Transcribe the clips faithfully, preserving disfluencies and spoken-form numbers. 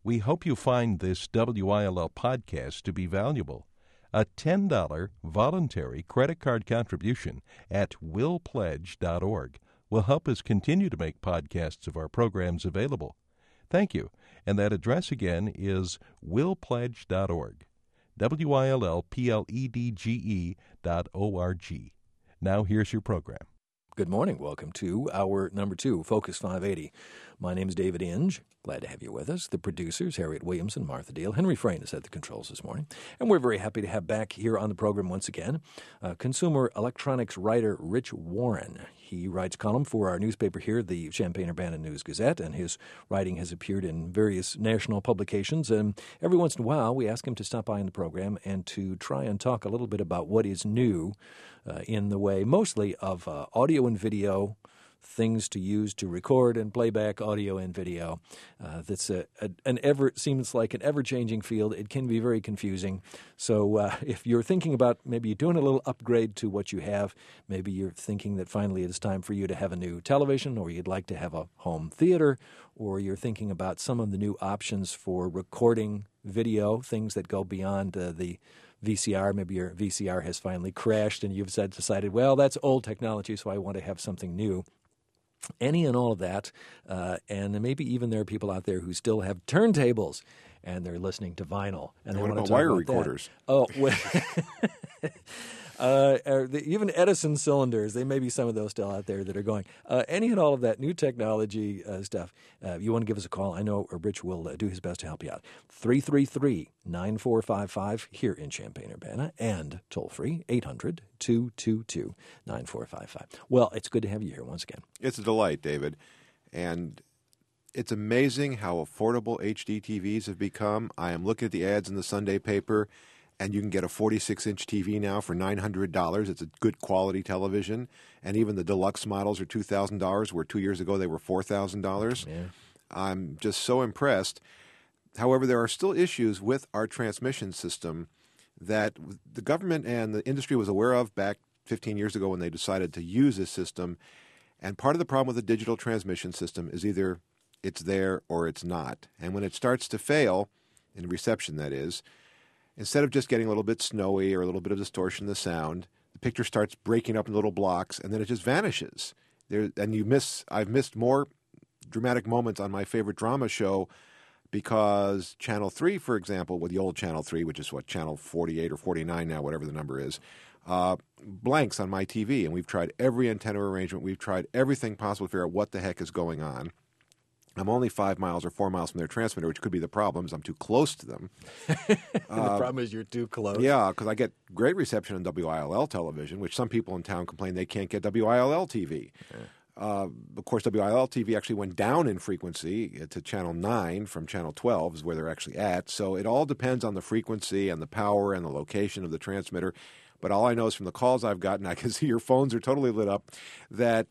We hope you find this W I L L podcast to be valuable. A ten dollars voluntary credit card contribution at will pledge dot org will help us continue to make podcasts of our programs available. Thank you. And that address again is will pledge dot org. W I L L P L E D G E dot O R G. Now here's your program. Good morning. Welcome to hour number two, Focus five eighty. My name is David Inge. Glad to have you with us. The producers, Harriet Williams and Martha Deal. Henry Frayne is at the controls this morning. And we're very happy to have back here on the program once again uh, consumer electronics writer Rich Warren. He writes column for our newspaper here, the Champaign-Urbana News-Gazette, and his writing has appeared in various national publications. And every once in a while, we ask him to stop by in the program and to try and talk a little bit about what is new uh, in the way mostly of uh, audio and video, things to use to record and playback audio and video. Uh, that's a, a, an ever seems like an ever-changing field. It can be very confusing. So uh, if you're thinking about maybe doing a little upgrade to what you have, maybe you're thinking that finally it's time for you to have a new television, or you'd like to have a home theater, or you're thinking about some of the new options for recording video, things that go beyond uh, the V C R. Maybe your V C R has finally crashed and you've said, decided, well, that's old technology, so I want to have something new. Any and all of that, uh, and maybe even there are people out there who still have turntables and they're listening to vinyl. And they what want about to wire about recorders? That. Oh, well, uh, the, even Edison cylinders, there may be some of those still out there that are going. Uh, any and all of that new technology uh, stuff, uh, you want to give us a call. I know Rich will uh, do his best to help you out. three three three, nine four five five here in Champaign-Urbana, and toll-free, eight hundred, two two two, nine four five five. Well, it's good to have you here once again. It's a delight, David. And it's amazing how affordable H D T Vs have become. I am looking at the ads in the Sunday paper, and you can get a forty-six inch T V now for nine hundred dollars. It's a good quality television. And even the deluxe models are two thousand dollars, where two years ago they were four thousand dollars. Yeah. I'm just so impressed. However, there are still issues with our transmission system that the government and the industry was aware of back fifteen years ago when they decided to use this system. And part of the problem with the digital transmission system is either it's there or it's not. And when it starts to fail, in reception that is, instead of just getting a little bit snowy or a little bit of distortion in the sound, the picture starts breaking up in little blocks, and then it just vanishes. There, and you miss. I've missed more dramatic moments on my favorite drama show because Channel three, for example, with the old Channel three, which is what, Channel forty-eight or forty-nine now, whatever the number is, uh, blanks on my T V. And we've tried every antenna arrangement. We've tried everything possible to figure out what the heck is going on. I'm only five miles or four miles from their transmitter, which could be the problem, is I'm too close to them. the uh, problem is you're too close. Yeah, because I get great reception on W I L L television, which some people in town complain they can't get W I L L T V. Yeah. Uh, of course, W I L L T V actually went down in frequency to Channel nine from Channel twelve is where they're actually at. So it all depends on the frequency and the power and the location of the transmitter. But all I know is from the calls I've gotten, I can see your phones are totally lit up, that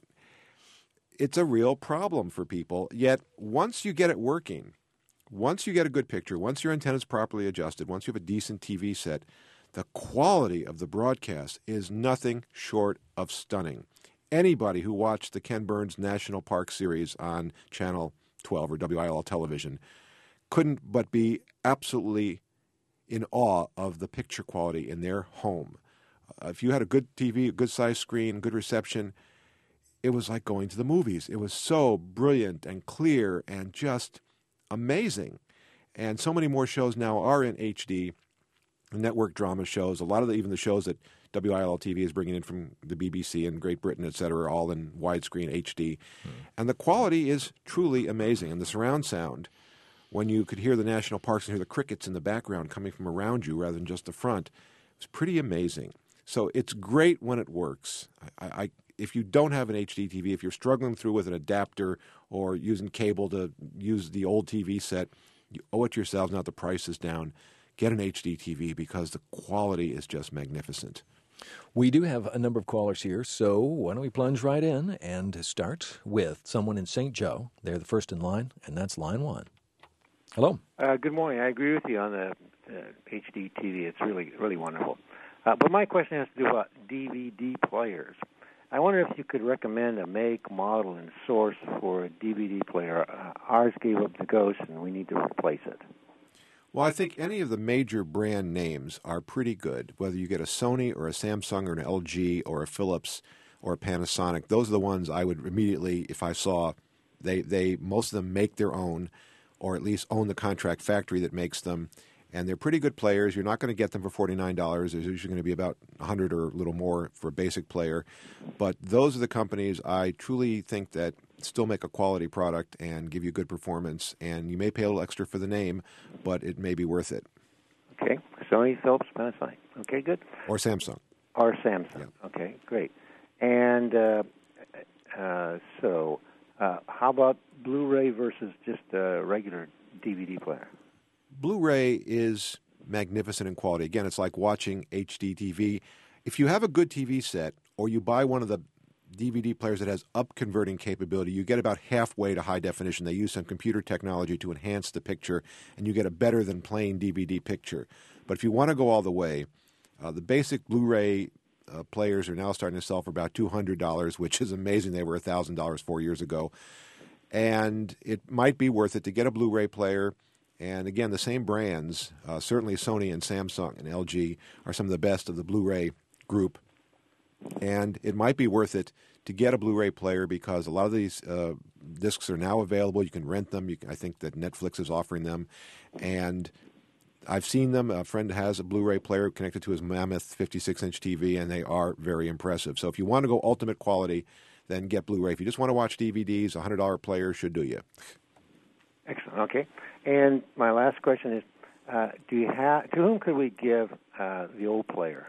it's a real problem for people. Yet once you get it working, once you get a good picture, once your antenna is properly adjusted, once you have a decent T V set, the quality of the broadcast is nothing short of stunning. Anybody who watched the Ken Burns National Park series on Channel twelve or W I L L television couldn't but be absolutely in awe of the picture quality in their home. Uh, if you had a good T V, a good size screen, good reception, it was like going to the movies. It was so brilliant and clear and just amazing. And so many more shows now are in H D, network drama shows. A lot of the, even the shows that W I L L T V is bringing in from the B B C and Great Britain, et cetera, are all in widescreen H D. Hmm. And the quality is truly amazing. And the surround sound, when you could hear the national parks and hear the crickets in the background coming from around you rather than just the front, it's pretty amazing. So it's great when it works. I, I If you don't have an H D T V, if you're struggling through with an adapter or using cable to use the old T V set, you owe it to yourselves now that the price is down. Get an H D T V because the quality is just magnificent. We do have a number of callers here, so why don't we plunge right in and start with someone in Saint Joe. They're the first in line, and that's line one. Hello. Uh, good morning. I agree with you on the uh, H D T V. It's really, really wonderful. Uh, but my question has to do about D V D players. I wonder if you could recommend a make, model, and source for a D V D player. Uh, ours gave up the ghost, and we need to replace it. Well, I think any of the major brand names are pretty good, whether you get a Sony or a Samsung or an L G or a Philips or a Panasonic. Those are the ones I would immediately, if I saw, they, they most of them make their own, or at least own the contract factory that makes them. And they're pretty good players. You're not going to get them for forty-nine dollars. There's usually going to be about one hundred dollars or a little more for a basic player. But those are the companies I truly think that still make a quality product and give you good performance. And you may pay a little extra for the name, but it may be worth it. Okay. Sony, Philips, Panasonic. Okay, good. Or Samsung. Or Samsung. Yeah. Okay, great. And uh, uh, so uh, how about Blu-ray versus just a regular D V D player? Blu-ray is magnificent in quality. Again, it's like watching H D T V. If you have a good T V set or you buy one of the D V D players that has up-converting capability, you get about halfway to high definition. They use some computer technology to enhance the picture, and you get a better than plain D V D picture. But if you want to go all the way, uh, the basic Blu-ray uh, players are now starting to sell for about two hundred dollars, which is amazing. They were one thousand dollars four years ago. And it might be worth it to get a Blu-ray player. And again, the same brands, uh, certainly Sony and Samsung and L G are some of the best of the Blu-ray group. And it might be worth it to get a Blu-ray player because a lot of these uh, discs are now available. You can rent them. You can, I think that Netflix is offering them. And I've seen them. A friend has a Blu-ray player connected to his mammoth fifty-six inch T V, and they are very impressive. So if you want to go ultimate quality, then get Blu-ray. If you just want to watch D V Ds, a one hundred dollars player should do you. Excellent. Okay. And my last question is, uh, do you have to whom could we give uh, the old player?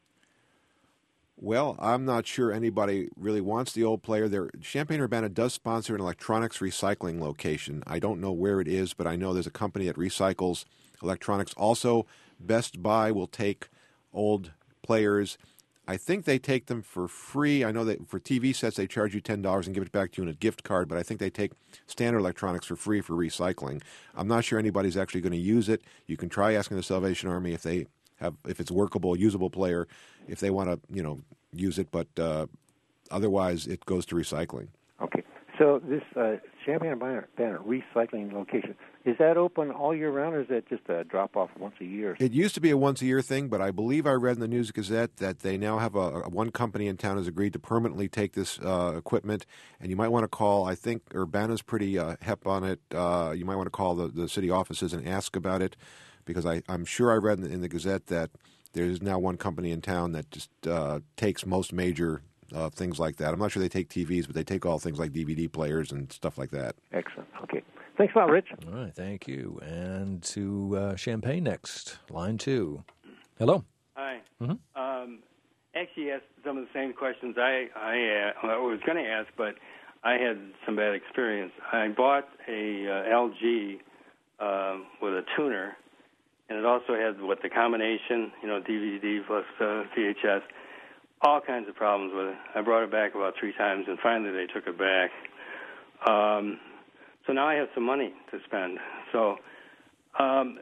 Well, I'm not sure anybody really wants the old player. There, Champaign-Urbana does sponsor an electronics recycling location. I don't know where it is, but I know there's a company that recycles electronics. Also, Best Buy will take old players. I think they take them for free. I know that for T V sets, they charge you ten dollars and give it back to you in a gift card, but I think they take standard electronics for free for recycling. I'm not sure anybody's actually going to use it. You can try asking the Salvation Army if they have, if it's a workable, usable player, if they want to, you know, use it, but uh, otherwise it goes to recycling. Okay. So this uh, Champaign-Urbana recycling location, is that open all year round, or is that just a drop-off once a year? It used to be a once-a-year thing, but I believe I read in the News Gazette that they now have a, a one company in town has agreed to permanently take this uh, equipment, and you might want to call, I think Urbana's pretty uh, hep on it. Uh, you might want to call the, the city offices and ask about it, because I, I'm sure I read in the, in the Gazette that there's now one company in town that just uh, takes most major uh, things like that. I'm not sure they take T Vs, but they take all things like D V D players and stuff like that. Excellent. Okay. Thanks a lot, Rich. All right, thank you. And to uh, Champaign next, line two. Hello. Hi. Mm-hmm. Um, actually, asked some of the same questions I I, uh, I was going to ask, but I had some bad experience. I bought a uh, L G uh, with a tuner, and it also had what the combination, you know, D V D plus uh, V H S. All kinds of problems with it. I brought it back about three times, and finally they took it back. Um, so now I have some money to spend. So um,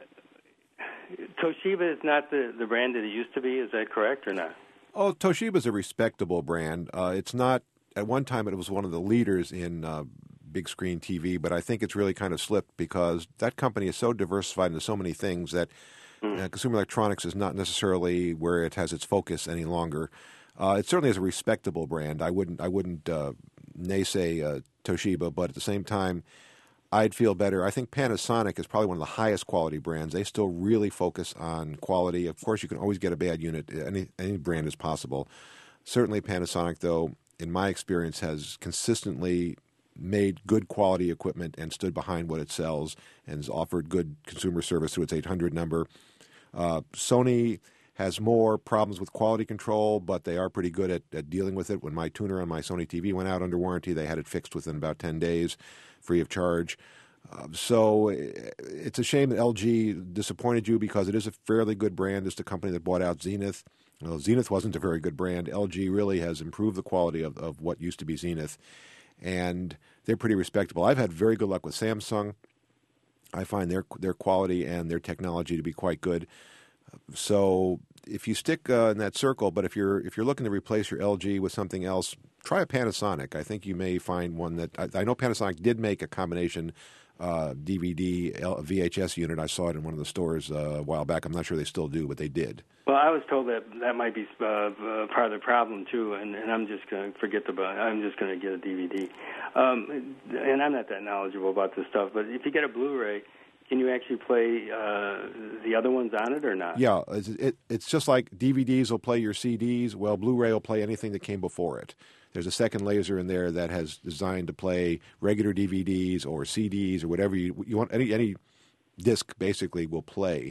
Toshiba is not the, the brand that it used to be. Is that correct or not? Oh, Toshiba's a respectable brand. Uh, it's not, at one time it was one of the leaders in uh, big screen T V, but I think it's really kind of slipped because that company is so diversified into so many things that mm. uh, consumer electronics is not necessarily where it has its focus any longer. Uh, it certainly is a respectable brand. I wouldn't I wouldn't uh, naysay uh, Toshiba, but at the same time, I'd feel better. I think Panasonic is probably one of the highest quality brands. They still really focus on quality. Of course, you can always get a bad unit. Any any brand is possible. Certainly Panasonic, though, in my experience, has consistently made good quality equipment and stood behind what it sells and has offered good consumer service through its eight hundred number. Uh, Sony has more problems with quality control, but they are pretty good at, at dealing with it. When my tuner on my Sony T V went out under warranty, they had it fixed within about ten days, free of charge. Uh, so it's a shame that L G disappointed you because it is a fairly good brand. It's the company that bought out Zenith. Well, Zenith wasn't a very good brand. L G really has improved the quality of, of what used to be Zenith, and they're pretty respectable. I've had very good luck with Samsung. I find their their quality and their technology to be quite good. So if you stick uh, in that circle, but if you're if you're looking to replace your L G with something else, try a Panasonic. I think you may find one that I, I know Panasonic did make a combination uh, D V D L, V H S unit. I saw it in one of the stores uh, a while back. I'm not sure they still do, but they did. Well, I was told that that might be uh, uh, part of the problem too, and, and I'm just going to forget the. I'm just going to get a D V D, um, and I'm not that knowledgeable about this stuff. But if you get a Blu-ray, can you actually play uh, the other ones on it or not? Yeah, it's, it, it's just like D V Ds will play your C Ds. Well, Blu-ray will play anything that came before it. There's a second laser in there that has designed to play regular D V Ds or C Ds or whatever you you want. Any any disc basically will play,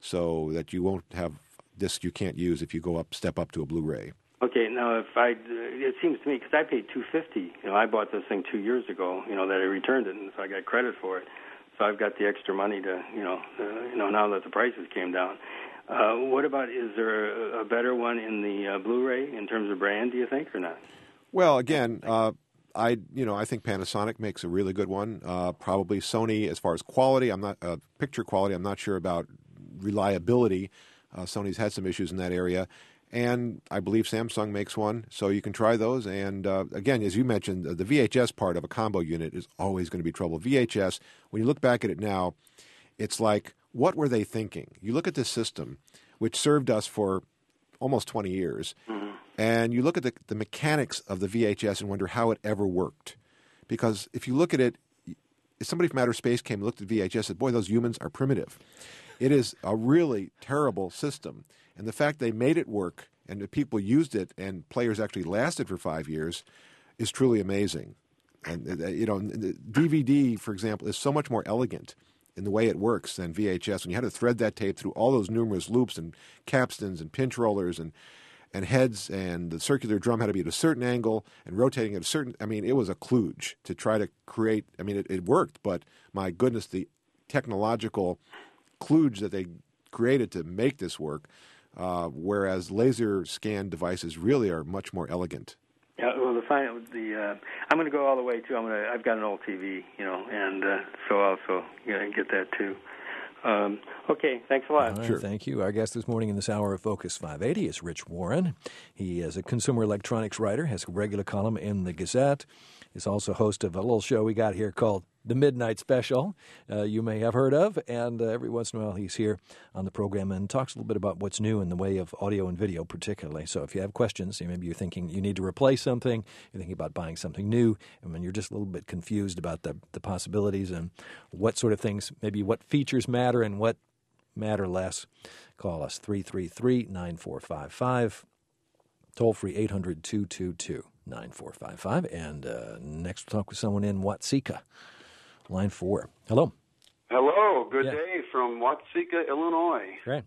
so that you won't have disc you can't use if you go up step up to a Blu-ray. Okay, now if I, it seems to me because I paid two hundred fifty dollars. You know, I bought this thing two years ago. You know that I returned it, and so I got credit for it. So I've got the extra money to, you know, uh, you know, now that the prices came down. Uh, what about, is there a, a better one in the uh, Blu-ray in terms of brand, do you think, or not? Well, again, uh, I you know I think Panasonic makes a really good one. Uh, probably Sony, as far as quality, I'm not uh, picture quality. I'm not sure about reliability. Uh, Sony's had some issues in that area. And I believe Samsung makes one, so you can try those. And uh, again, as you mentioned, the V H S part of a combo unit is always going to be trouble. V H S, when you look back at it now, it's like, what were they thinking? You look at this system, which served us for almost twenty years, mm-hmm. and you look at the, the mechanics of the V H S and wonder how it ever worked. Because if you look at it, if somebody from outer space came and looked at V H S and said, boy, those humans are primitive. It is a really terrible system. And the fact they made it work and the people used it and players actually lasted for five years is truly amazing. And, uh, you know, the D V D, for example, is so much more elegant in the way it works than V H S. When you had to thread that tape through all those numerous loops and capstans and pinch rollers and, and heads, and the circular drum had to be at a certain angle and rotating at a certain – I mean, it was a kludge to try to create – I mean, it, it worked, but my goodness, the technological kludge that they created to make this work – Uh, whereas laser scan devices really are much more elegant. Yeah, well, the final, the uh, I'm going to go all the way too. I'm going to. I've got an old T V, you know, and uh, so also you know, get that too. Um, okay, thanks a lot. All right, sure. Thank you. Our guest this morning in this hour of Focus five eighty is Rich Warren. He is a consumer electronics writer, has a regular column in the Gazette. He's also host of a little show we got here called The Midnight Special, uh, you may have heard of, and uh, every once in a while he's here on the program and talks a little bit about what's new in the way of audio and video particularly. So if you have questions, maybe you're thinking you need to replace something, you're thinking about buying something new, and when you're just a little bit confused about the, the possibilities and what sort of things, maybe what features matter and what matter less, call us three three three, nine four five five, toll free eight hundred, two two two, nine four five five, and uh, next we'll talk with someone in Watseka. Line four. Hello. Hello. Good yeah. day from Watseka, Illinois. Great.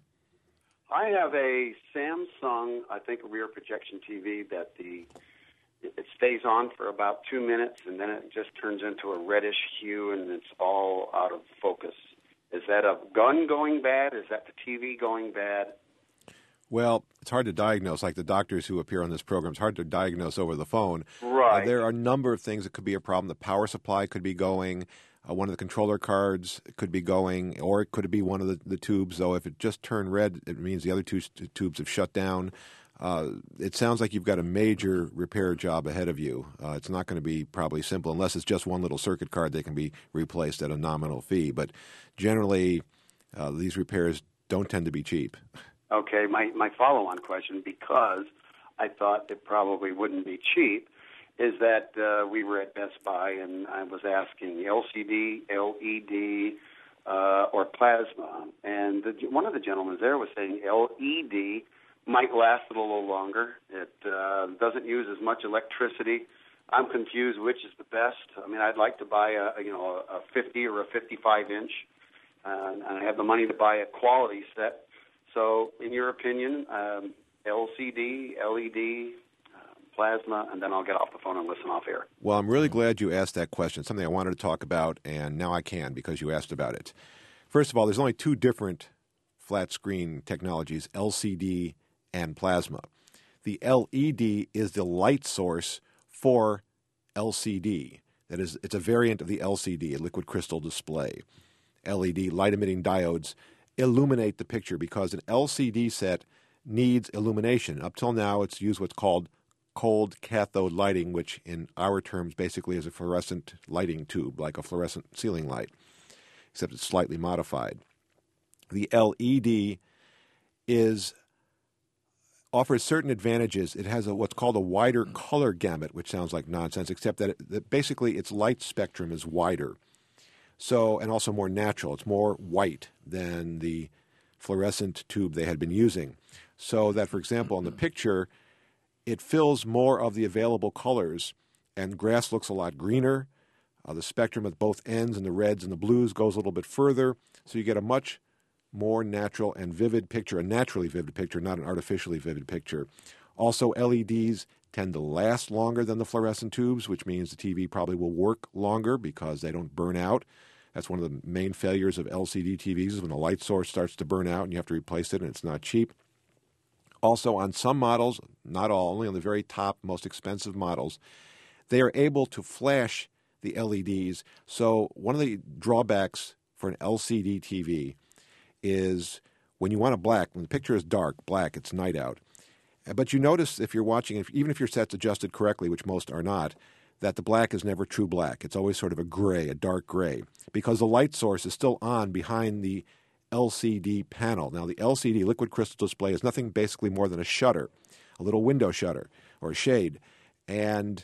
I have a Samsung, I think, a rear projection T V that the it stays on for about two minutes and then it just turns into a reddish hue and it's all out of focus. Is that a gun going bad? Is that the T V going bad? Well, it's hard to diagnose. Like the doctors who appear on this program, it's hard to diagnose over the phone. Right. Uh, there are a number of things that could be a problem. The power supply could be going. Uh, one of the controller cards could be going, or it could be one of the, the tubes. Though if it just turned red, it means the other two st- tubes have shut down. Uh, it sounds like you've got a major repair job ahead of you. Uh, it's not going to be probably simple unless it's just one little circuit card that can be replaced at a nominal fee. But generally, uh, these repairs don't tend to be cheap. Okay, my, my follow-on question, because I thought it probably wouldn't be cheap, is that uh, we were at Best Buy and I was asking L C D, L E D, uh, or plasma. And the, one of the gentlemen there was saying L E D might last a little longer. It uh, doesn't use as much electricity. I'm confused which is the best. I mean, I'd like to buy a, you know, a fifty or a fifty-five inch, uh, and I have the money to buy a quality set. So, in your opinion, um, L C D, L E D, uh, plasma, and then I'll get off the phone and listen off air. Well, I'm really glad you asked that question, something I wanted to talk about, and now I can because you asked about it. First of all, there's only two different flat screen technologies, L C D and plasma. The L E D is the light source for L C D. That is, it's a variant of the L C D, a liquid crystal display. L E D, light-emitting diodes, illuminate the picture because an L C D set needs illumination. Up till now, it's used what's called cold cathode lighting, which in our terms basically is a fluorescent lighting tube, like a fluorescent ceiling light, except it's slightly modified. The L E D is offers certain advantages. It has a, what's called a wider color gamut, which sounds like nonsense, except that, it, that basically its light spectrum is wider. So, and also more natural. It's more white than the fluorescent tube they had been using. So that, for example, in the picture, it fills more of the available colors, and grass looks a lot greener. Uh, the spectrum at both ends and the reds and the blues goes a little bit further. So you get a much more natural and vivid picture, a naturally vivid picture, not an artificially vivid picture. Also, L E Ds tend to last longer than the fluorescent tubes, which means the T V probably will work longer because they don't burn out. That's one of the main failures of L C D T Vs is when the light source starts to burn out and you have to replace it, and it's not cheap. Also, on some models, not all, only on the very top, most expensive models, they are able to flash the L E Ds. So one of the drawbacks for an L C D T V is when you want a black, when the picture is dark, black, it's night out. But you notice if you're watching, if, even if your set's adjusted correctly, which most are not, that the black is never true black. It's always sort of a gray, a dark gray, because the light source is still on behind the L C D panel. Now, the L C D, liquid crystal display, is nothing basically more than a shutter, a little window shutter or a shade. And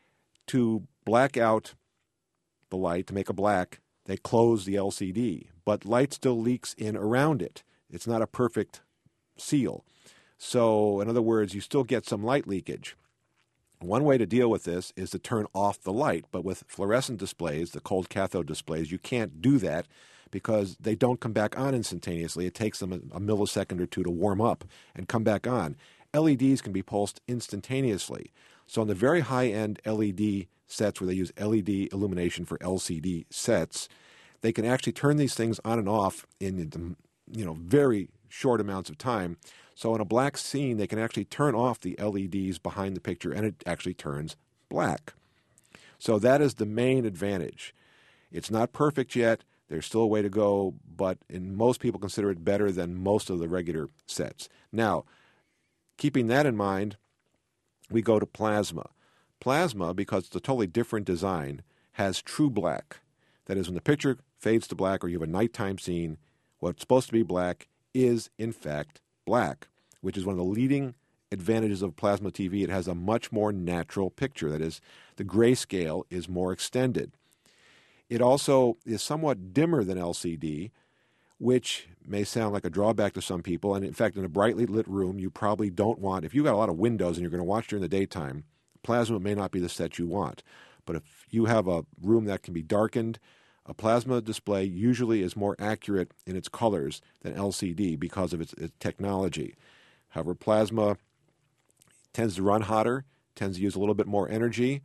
to black out the light, to make a black, they close the L C D, but light still leaks in around it. It's not a perfect seal. So, in other words, you still get some light leakage. One way to deal with this is to turn off the light, but with fluorescent displays, the cold cathode displays, you can't do that because they don't come back on instantaneously. It takes them a, a millisecond or two to warm up and come back on. L E Ds can be pulsed instantaneously. So on the very high-end L E D sets where they use L E D illumination for L C D sets, they can actually turn these things on and off in you know very short amounts of time. So in a black scene, they can actually turn off the L E Ds behind the picture, and it actually turns black. So that is the main advantage. It's not perfect yet. There's still a way to go, but in most people consider it better than most of the regular sets. Now, keeping that in mind, we go to plasma. Plasma, because it's a totally different design, has true black. That is, when the picture fades to black or you have a nighttime scene, what's supposed to be black is, in fact, black, which is one of the leading advantages of plasma T V. It has a much more natural picture. That is, the grayscale is more extended. It also is somewhat dimmer than L C D, which may sound like a drawback to some people. And in fact, in a brightly lit room, you probably don't want, if you've got a lot of windows and you're going to watch during the daytime, plasma may not be the set you want. But if you have a room that can be darkened, a plasma display usually is more accurate in its colors than L C D because of its, its technology. However, plasma tends to run hotter, tends to use a little bit more energy,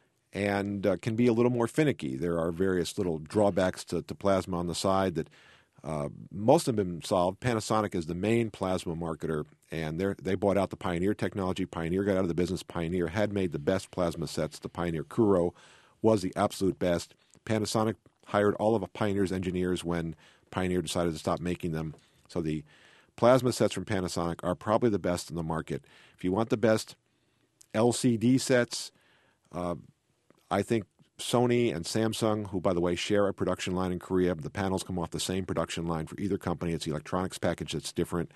and uh, can be a little more finicky. There are various little drawbacks to, to plasma on the side that uh, most have been solved. Panasonic is the main plasma marketer, and they bought out the Pioneer technology. Pioneer got out of the business. Pioneer had made the best plasma sets. The Pioneer Kuro was the absolute best. Panasonic hired all of Pioneer's engineers when Pioneer decided to stop making them. So the plasma sets from Panasonic are probably the best in the market. If you want the best L C D sets, uh, I think Sony and Samsung, who, by the way, share a production line in Korea, the panels come off the same production line for either company. It's the electronics package that's different,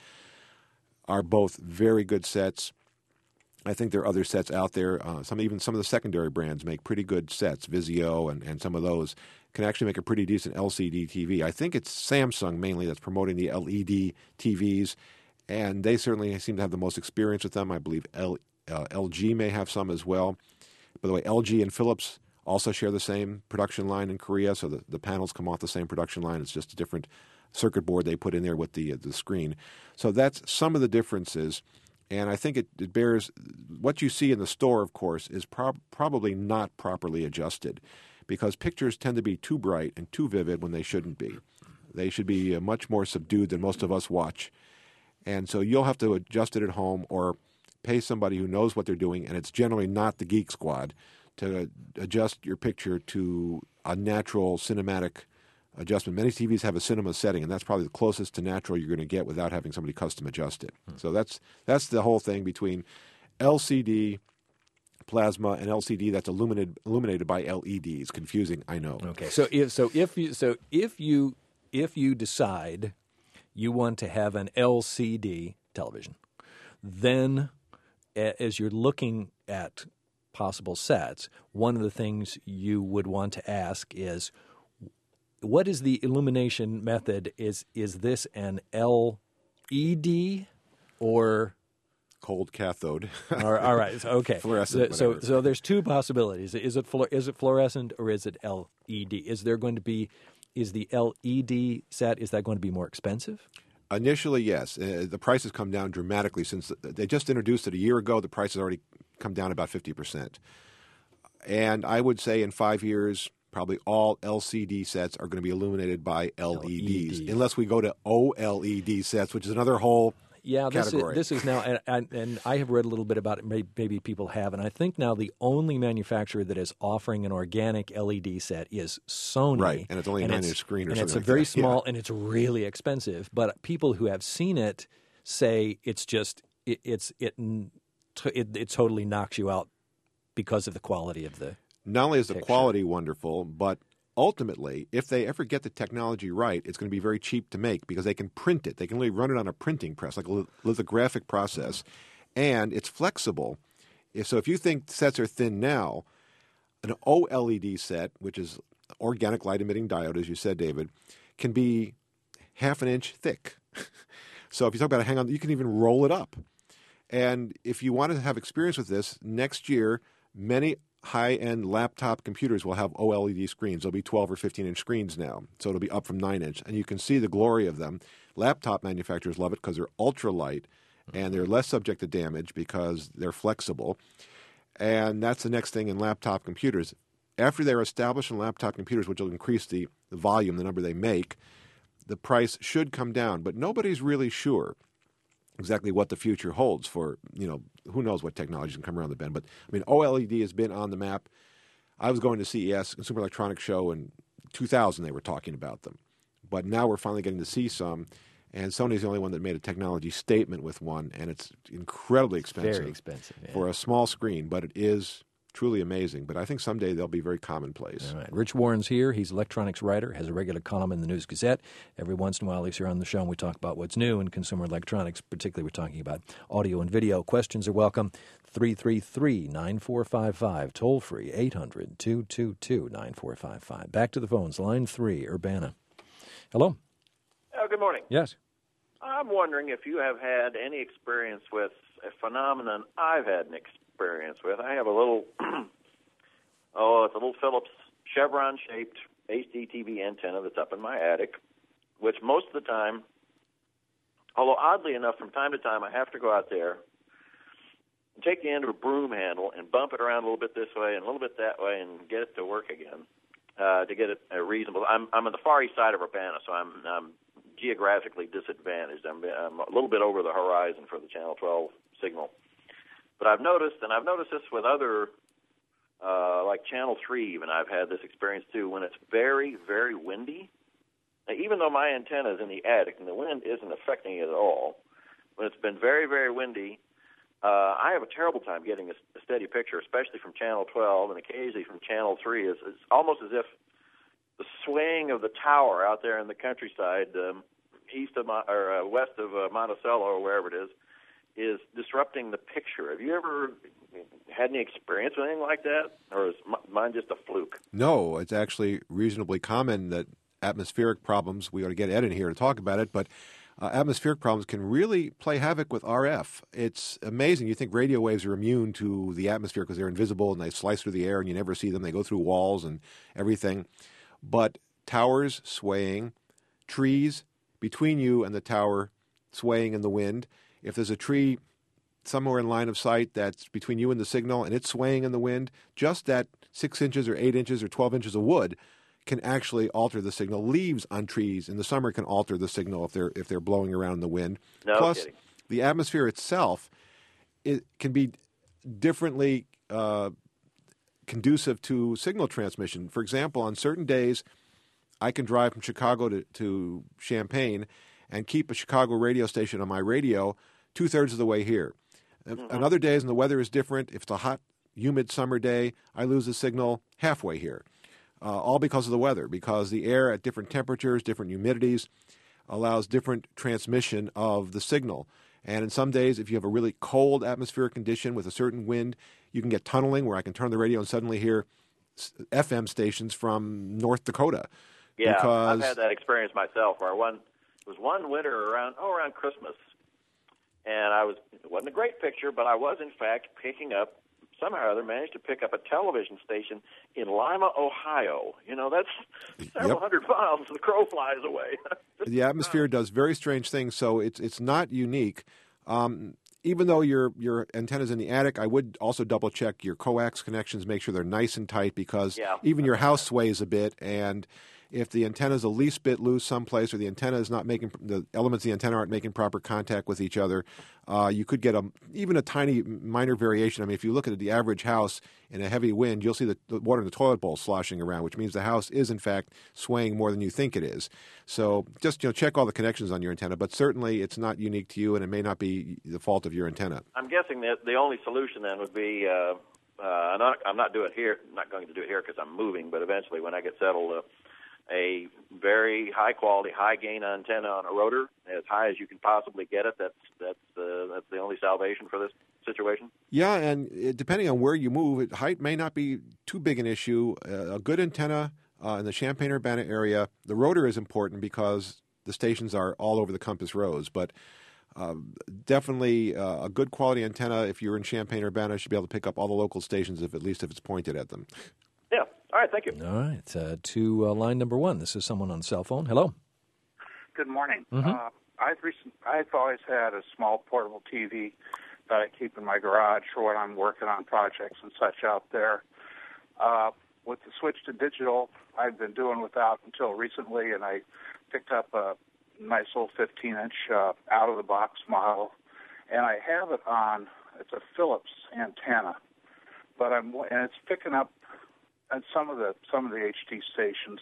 are both very good sets. I think there are other sets out there. Uh, some even some of the secondary brands make pretty good sets. Vizio and, and some of those can actually make a pretty decent L C D T V. I think it's Samsung mainly that's promoting the L E D T Vs, and they certainly seem to have the most experience with them. I believe L, uh, L G may have some as well. By the way, L G and Philips also share the same production line in Korea, so the, the panels come off the same production line. It's just a different circuit board they put in there with the, uh, the screen. So that's some of the differences. And I think it, it bears – what you see in the store, of course, is prob- probably not properly adjusted because pictures tend to be too bright and too vivid when they shouldn't be. They should be uh, much more subdued than most of us watch. And so you'll have to adjust it at home or pay somebody who knows what they're doing, and it's generally not the Geek Squad, to adjust your picture to a natural cinematic adjustment. Many T Vs have a cinema setting, and that's probably the closest to natural you're going to get without having somebody custom adjust it. Hmm. So that's that's the whole thing between L C D, plasma, and L C D that's illuminated illuminated by L E Ds. Confusing, I know. Okay, so if so if you so if you if you decide you want to have an L C D television, then as you're looking at possible sets, one of the things you would want to ask is, what is the illumination method? Is is this an L E D or cold cathode? all, right, all right, okay. Fluorescent. So, so, so there's two possibilities. Is it flu- is it fluorescent or is it L E D? Is there going to be is the L E D set? Is that going to be more expensive? Initially, yes. Uh, the price has come down dramatically since they just introduced it a year ago. The price has already come down about fifty percent. And I would say in five years, probably all L C D sets are going to be illuminated by L E Ds, L E Ds. Unless we go to O L E D sets, which is another whole yeah, this category. Is, this is now, and, and, and I have read a little bit about it, maybe, maybe people have, and I think now the only manufacturer that is offering an organic L E D set is Sony. Right, and it's only a nine-inch screen or and something it's a like very that. small, yeah. and it's really expensive, but people who have seen it say it's just, it, it's, it, it, it totally knocks you out because of the quality of the Not only is the picture. quality wonderful, but ultimately, if they ever get the technology right, it's going to be very cheap to make because they can print it. They can really run it on a printing press, like a lithographic process, and it's flexible. If, so if you think sets are thin now, an O L E D set, which is organic light-emitting diode, as you said, David, can be half an inch thick. So if you talk about a hang-on, you can even roll it up. And if you want to have experience with this, next year, many high-end laptop computers will have O L E D screens. They'll be twelve or fifteen-inch screens now, so it'll be up from nine-inch. And you can see the glory of them. Laptop manufacturers love it because they're ultra-light, and they're less subject to damage because they're flexible. And that's the next thing in laptop computers. After they're established in laptop computers, which will increase the, the volume, the number they make, the price should come down. But nobody's really sure exactly what the future holds for, you know, who knows what technologies can come around the bend. But, I mean, O L E D has been on the map. I was going to C E S, Consumer Electronics Show, in two thousand they were talking about them. But now we're finally getting to see some, and Sony's the only one that made a technology statement with one, and it's incredibly expensive. Very expensive, yeah. For a small screen, but it is truly amazing. But I think someday they'll be very commonplace. All right. Rich Warren's here. He's an electronics writer, has a regular column in the News Gazette. Every once in a while he's here on the show, and we talk about what's new in consumer electronics. Particularly, we're talking about audio and video. Questions are welcome. three three three, nine four five five. Toll free, eight hundred, two two two, nine four five five. Back to the phones. Line three, Urbana. Hello. Oh, good morning. Yes. I'm wondering if you have had any experience with a phenomenon I've had an experience with. I have a little, oh, it's a little Philips chevron-shaped H D T V antenna that's up in my attic, which most of the time, although oddly enough, from time to time, I have to go out there and take the end of a broom handle and bump it around a little bit this way and a little bit that way and get it to work again uh, to get it a reasonable. I'm I'm on the far east side of Urbana, so I'm, I'm geographically disadvantaged. I'm, I'm a little bit over the horizon for the Channel twelve signal. But I've noticed, and I've noticed this with other, uh, like Channel three even, I've had this experience too, when it's very, very windy. Now, even though my antenna is in the attic and the wind isn't affecting it at all, when it's been very, very windy, uh, I have a terrible time getting a, a steady picture, especially from Channel twelve and occasionally from Channel three. It's, it's almost as if the swaying of the tower out there in the countryside, um, east of Mo- or uh, west of uh, Monticello or wherever it is, is disrupting the picture. Have you ever had any experience with anything like that, or is m- mine just a fluke? No, it's actually reasonably common that atmospheric problems, we ought to get Ed in here to talk about it, but uh, atmospheric problems can really play havoc with R F. It's amazing. You think radio waves are immune to the atmosphere because they're invisible and they slice through the air and you never see them. They go through walls and everything. But towers swaying, trees between you and the tower swaying in the wind. If there's a tree somewhere in line of sight that's between you and the signal and it's swaying in the wind, just that six inches or eight inches or twelve inches of wood can actually alter the signal. Leaves on trees in the summer can alter the signal if they're if they're blowing around in the wind. No Plus, kidding. The atmosphere itself, it can be differently uh, conducive to signal transmission. For example, on certain days, I can drive from Chicago to, to Champaign and keep a Chicago radio station on my radio two-thirds of the way here. Mm-hmm. On other days when the weather is different, if it's a hot, humid summer day, I lose the signal halfway here, uh, all because of the weather, because the air at different temperatures, different humidities, allows different transmission of the signal. And in some days, if you have a really cold atmospheric condition with a certain wind, you can get tunneling where I can turn the radio and suddenly hear F M stations from North Dakota. Yeah, because... I've had that experience myself where one it was one winter around oh around Christmas, and I was it wasn't a great picture, but I was in fact picking up somehow or other managed to pick up a television station in Lima, Ohio. You know, that's several yep. hundred miles. The crow flies away. The atmosphere does very strange things, so it's it's not unique. Um, even though your your antenna's in the attic, I would also double check your coax connections, make sure they're nice and tight, because yeah. even your house sways a bit, and if the antenna's the least bit loose someplace, or the antenna is not making the elements of the antenna aren't making proper contact with each other, uh, you could get a even a tiny minor variation. I mean, if you look at the average house in a heavy wind, you'll see the, the water in the toilet bowl sloshing around, which means the house is in fact swaying more than you think it is. So just you know check all the connections on your antenna, but certainly it's not unique to you, and it may not be the fault of your antenna. I'm guessing that the only solution then would be. Uh, uh, I'm not. I'm not doing it here. Not going to do it here because I'm moving. But eventually, when I get settled. Uh, a very high-quality, high-gain antenna on a rotor, as high as you can possibly get it. That's that's uh, that's the only salvation for this situation. Yeah, and it, depending on where you move, it, height may not be too big an issue. Uh, a good antenna uh, in the Champaign-Urbana area, the rotor is important because the stations are all over the Compass Rose, but uh, definitely uh, a good quality antenna, if you're in Champaign-Urbana, should be able to pick up all the local stations, if at least if it's pointed at them. Yeah. All right, thank you. All right, uh, to uh, line number one. This is someone on cell phone. Hello. Good morning. Mm-hmm. Uh, I've recent, I've always had a small portable T V that I keep in my garage for when I'm working on projects and such out there. Uh, with the switch to digital, I've been doing without until recently, and I picked up a nice little fifteen-inch uh, out-of-the-box model, and I have it on. It's a Philips antenna, but I'm and it's picking up. And some of the some of the H D stations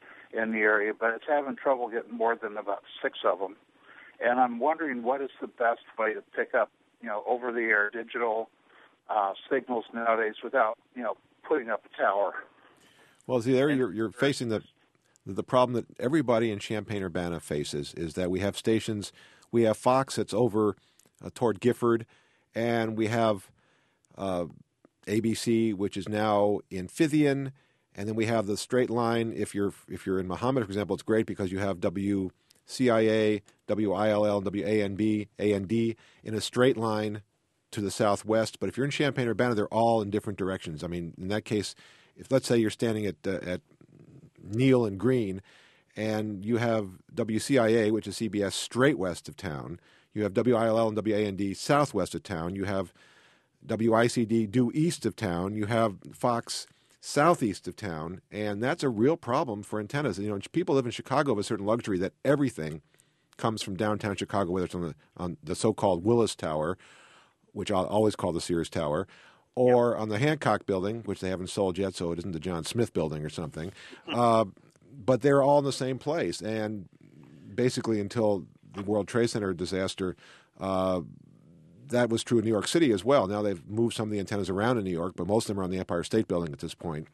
in the area, but it's having trouble getting more than about six of them. And I'm wondering what is the best way to pick up, you know, over-the-air digital uh, signals nowadays without, you know, putting up a tower. Well, see, there you're, you're facing the the problem that everybody in Champaign-Urbana faces is that we have stations. We have Fox that's over uh, toward Gifford, and we have. Uh, A B C, which is now in Fithian, and then we have the straight line. If you're if you're in Muhammad, for example, it's great because you have W C I A, W I L L, and W A N B, A N D in a straight line to the southwest. But if you're in Champaign-Urbana, they're all in different directions. I mean, in that case, if let's say you're standing at uh, at Neal and Green, and you have W C I A, which is C B S, straight west of town. You have W I L L and W A N D southwest of town. You have W I C D due east of town. You have Fox southeast of town, and that's a real problem for antennas. You know, people live in Chicago have a certain luxury that everything comes from downtown Chicago, whether it's on the on the so-called Willis Tower, which I'll always call the Sears Tower, or yep. on the Hancock Building, which they haven't sold yet, so it isn't the John Smith Building or something. uh, but they're all in the same place, and basically until the World Trade Center disaster. Uh, That was true in New York City as well. Now they've moved some of the antennas around in New York, but most of them are on the Empire State Building at this point.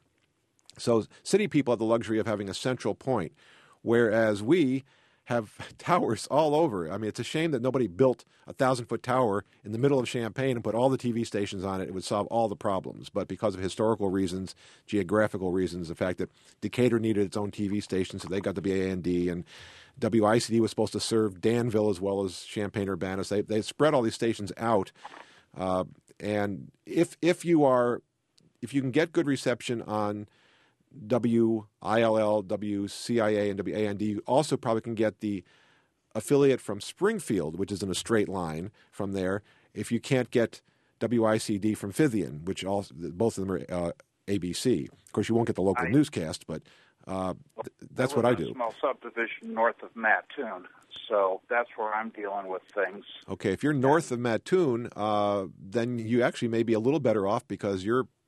So city people have the luxury of having a central point, whereas we have towers all over. I mean, it's a shame that nobody built a thousand-foot tower in the middle of Champaign and put all the T V stations on it. It would solve all the problems. But because of historical reasons, geographical reasons, the fact that Decatur needed its own T V station, so they got the B A N D, and W I C D was supposed to serve Danville as well as Champaign-Urbana. So they, they spread all these stations out. Uh, and if if you are, if you can get good reception on W I L L, W C I A, and W A N D, you also probably can get the affiliate from Springfield, which is in a straight line from there. If you can't get W I C D from Fithian, which also both of them are uh, A B C. Of course, you won't get the local I, newscast, but uh, th- that's I what I do. A small subdivision north of Mattoon, so that's where I'm dealing with things. Okay, if you're north of Mattoon, uh, then you actually may be a little better off because you're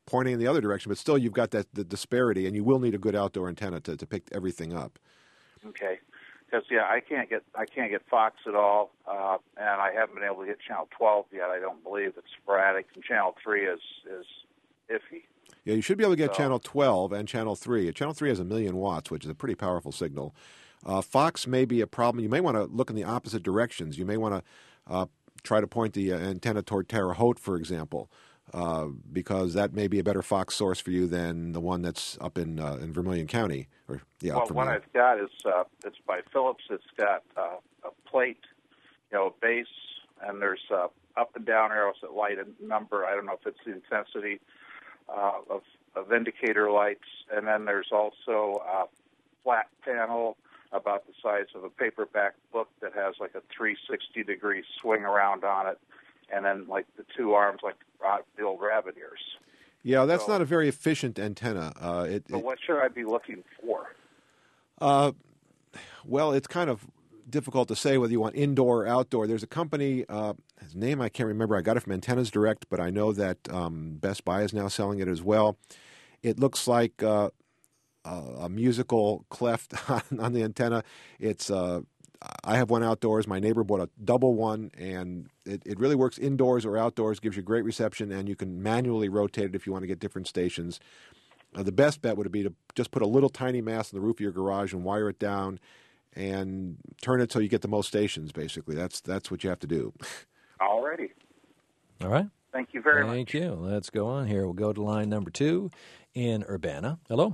pointing in the other direction, but still you've got that the disparity, and you will need a good outdoor antenna to, to pick everything up. Okay. Because yeah, I can't get I can't get Fox at all, uh, and I haven't been able to get Channel twelve yet. I don't believe it's sporadic, and Channel three is is iffy. Yeah, you should be able to get So- Channel twelve and Channel three. Channel three has a million watts, which is a pretty powerful signal. Uh, Fox may be a problem. You may want to look in the opposite directions. You may want to uh, try to point the uh, antenna toward Terre Haute, for example, uh, because that may be a better Fox source for you than the one that's up in uh, in Vermilion County. Or yeah, Well, up from what there. I've got is uh, it's by Philips. It's got uh, a plate, you know, base, and there's uh, up and down arrows that light a number. I don't know if it's the intensity uh, of, of indicator lights, and then there's also a flat panel about the size of a paperback book that has like a three hundred sixty degree swing around on it, and then like the two arms like uh, the old rabbit ears. Yeah, that's So- not a very efficient antenna. Uh, it, So it- what should I be looking for? Uh, well, it's kind of difficult to say whether you want indoor or outdoor. There's a company, uh, his name I can't remember. I got it from Antennas Direct, but I know that um, Best Buy is now selling it as well. It looks like uh, a, a musical cleft on, on the antenna. It's uh, I have one outdoors. My neighbor bought a double one, and it, it really works indoors or outdoors, gives you great reception, and you can manually rotate it if you want to get different stations. Uh, the best bet would be to just put a little tiny mast on the roof of your garage and wire it down and turn it so you get the most stations, basically. That's that's what you have to do. Alrighty. All right. Thank you very much. Thank you. Let's go on here. We'll go to line number two in Urbana. Hello.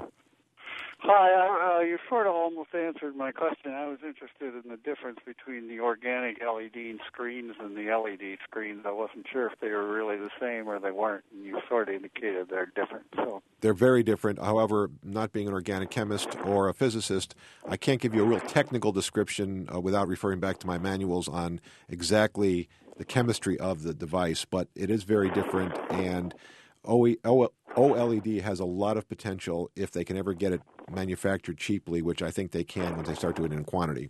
Hi, uh, you sort of almost answered my question. I was interested in the difference between the organic L E D screens and the L E D screens. I wasn't sure if they were really the same or they weren't, and you sort of indicated they're different. So, They're very different. However, not being an organic chemist or a physicist, I can't give you a real technical description uh, without referring back to my manuals on exactly the chemistry of the device, but it is very different, and O L E D has a lot of potential if they can ever get it manufactured cheaply, which I think they can once they start doing it in quantity.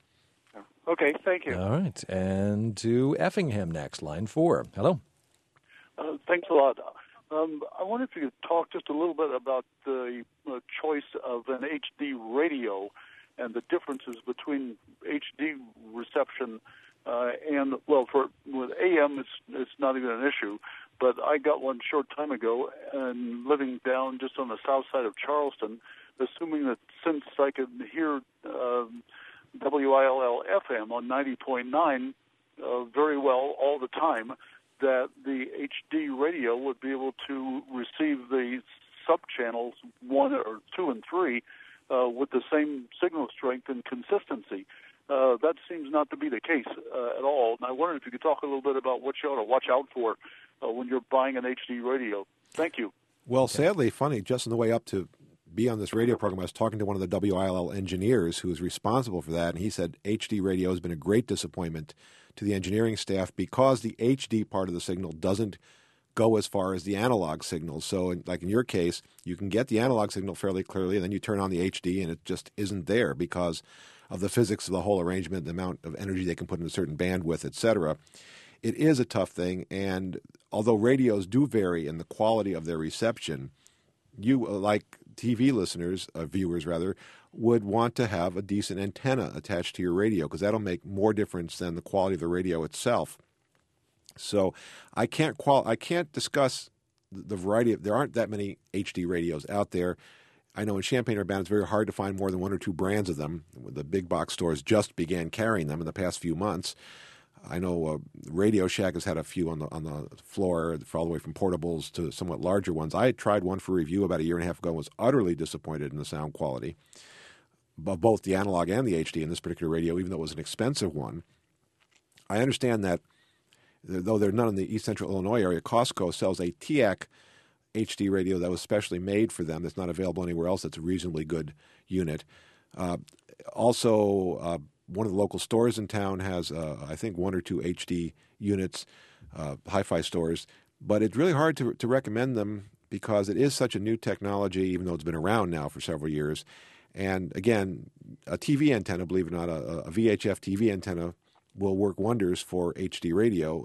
okay, thank you. All right. And to Effingham next, line four. Hello. Uh, thanks a lot. Um, I wonder if you could talk just a little bit about the uh, choice of an H D radio and the differences between H D reception uh, and, well, for with A M, it's it's not even an issue. But I got one short time ago, and living down just on the south side of Charleston, assuming that since I could hear um, W I L L F M on ninety point nine uh, very well all the time, that the H D radio would be able to receive the sub-channels one or two and three uh, with the same signal strength and consistency. Uh, that seems not to be the case uh, at all. And I wondered if you could talk a little bit about what you ought to watch out for uh, when you're buying an H D radio. Thank you. Well, sadly, funny, just on the way up to be on this radio program, I was talking to one of the W I L L engineers who was responsible for that, and he said H D radio has been a great disappointment to the engineering staff because the H D part of the signal doesn't go as far as the analog signal. So, in, like in your case, you can get the analog signal fairly clearly, and then you turn on the H D, and it just isn't there because of the physics of the whole arrangement, the amount of energy they can put in a certain bandwidth, et cetera. It is a tough thing, and although radios do vary in the quality of their reception, you, like T V listeners, uh, viewers rather, would want to have a decent antenna attached to your radio because that'll make more difference than the quality of the radio itself. So I can't qual- I can't discuss the variety of – there aren't that many H D radios out there. I know in Champaign-Urbana it's very hard to find more than one or two brands of them. The big box stores just began carrying them in the past few months. I know uh, Radio Shack has had a few on the on the floor, all the way from portables to somewhat larger ones. I had tried one for review about a year and a half ago and was utterly disappointed in the sound quality of both the analog and the H D in this particular radio, even though it was an expensive one. I understand that, though there are none in the East Central Illinois area, Costco sells a T A C H D radio that was specially made for them that's not available anywhere else. That's a reasonably good unit. Uh, also, uh, one of the local stores in town has, uh, I think, one or two H D units, uh, hi-fi stores, but it's really hard to, to recommend them because it is such a new technology, even though it's been around now for several years. And again, a T V antenna, believe it or not, a, a V H F T V antenna will work wonders for H D radio if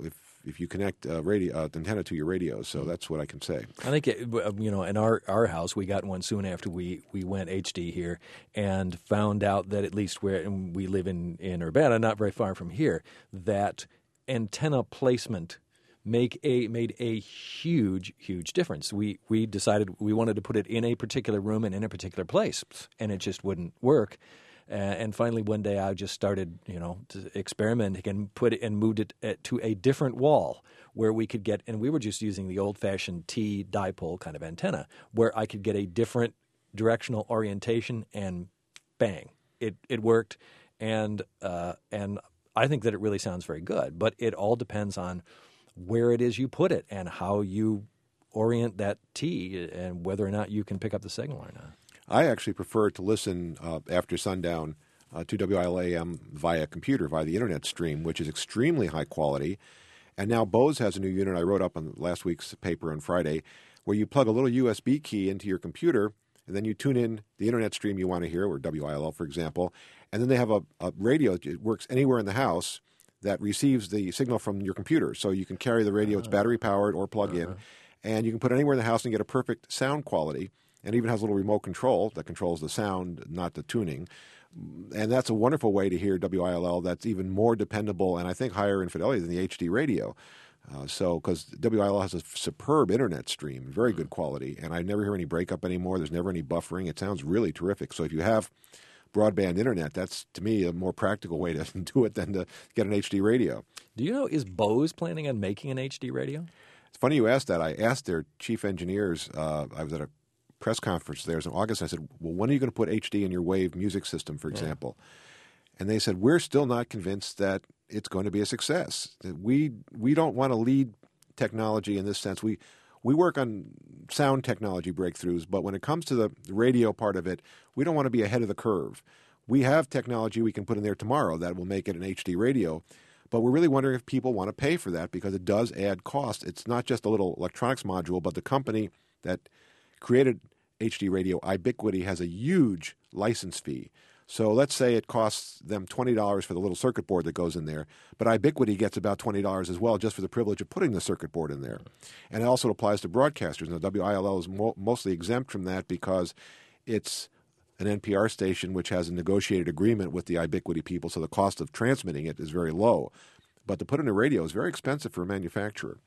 if you connect uh, radio uh, antenna to your radio. So that's what I can say. I think it, you know, in our, our house, we got one soon after we, we went H D here, and found out that at least where and we live in in Urbana, not very far from here, that antenna placement make a made a huge huge difference. We we decided we wanted to put it in a particular room and in a particular place, and it just wouldn't work. Uh, and finally, one day, I just started, you know, to experimenting and put it and moved it at, to a different wall where we could get. And we were just using the old-fashioned T dipole kind of antenna, where I could get a different directional orientation, and bang, it it worked. And uh, and I think that it really sounds very good. But it all depends on where it is you put it and how you orient that T, and whether or not you can pick up the signal or not. I actually prefer to listen uh, after sundown uh, to W I L A M via computer, via the internet stream, which is extremely high quality. And now Bose has a new unit I wrote up on last week's paper on Friday, where you plug a little U S B key into your computer, and then you tune in the internet stream you want to hear, or W I L L, for example. And then they have a, a radio that works anywhere in the house that receives the signal from your computer. So you can carry the radio, it's battery-powered or plug-in, uh-huh. and you can put it anywhere in the house and get a perfect sound quality. And even has a little remote control that controls the sound, not the tuning. And that's a wonderful way to hear W I L L that's even more dependable and I think higher in fidelity than the H D radio. Uh, so, because W I L L has a superb internet stream, very good quality, and I never hear any breakup anymore. There's never any buffering. It sounds really terrific. So if you have broadband internet, that's, to me, a more practical way to do it than to get an H D radio. Do you know, is Bose planning on making an H D radio? It's funny you asked that. I asked their chief engineers. Uh, I was at a press conference there in August. I said, well, when are you going to put H D in your Wave music system, for example? Yeah. And they said, we're still not convinced that it's going to be a success. We we don't want to lead technology in this sense. We we work on sound technology breakthroughs, but when it comes to the radio part of it, we don't want to be ahead of the curve. We have technology we can put in there tomorrow that will make it an H D radio, but we're really wondering if people want to pay for that, because it does add cost. It's not just a little electronics module, but the company that created H D radio, Ubiquity, has a huge license fee. So let's say it costs them twenty dollars for the little circuit board that goes in there, but Ubiquity gets about twenty dollars as well just for the privilege of putting the circuit board in there. And it also applies to broadcasters. Now, W I L L is mo- mostly exempt from that because it's an N P R station which has a negotiated agreement with the Ubiquity people, so the cost of transmitting it is very low. But to put in a radio is very expensive for a manufacturer.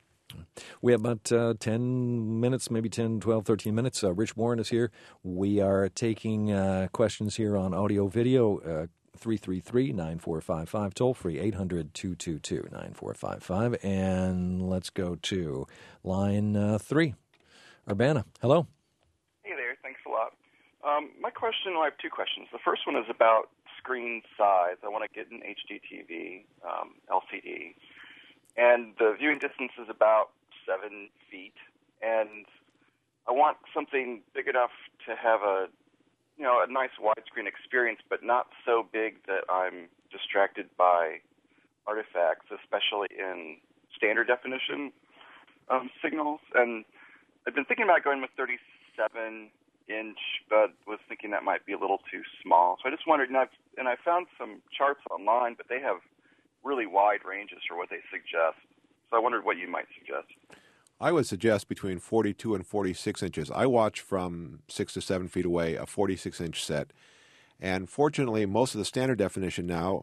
We have about uh, ten minutes, maybe ten, twelve, thirteen minutes. Uh, Rich Warren is here. We are taking uh, questions here on audio video, uh, three three three, nine four five five, toll free, eight hundred, two two two, nine four five five. And let's go to line uh, three. Urbana, hello. Hey there, thanks a lot. Um, my question, well, I have two questions. The first one is about screen size. I want to get an H D T V, um, L C D. And the viewing distance is about seven feet. And I want something big enough to have a, you know, a nice widescreen experience, but not so big that I'm distracted by artifacts, especially in standard definition um, signals. And I've been thinking about going with thirty-seven inch, but was thinking that might be a little too small. So I just wondered, and, I've, and I found some charts online, but they have really wide ranges for what they suggest. So I wondered what you might suggest. I would suggest between forty-two and forty-six inches. I watch from six to seven feet away a forty-six inch set. And fortunately, most of the standard definition now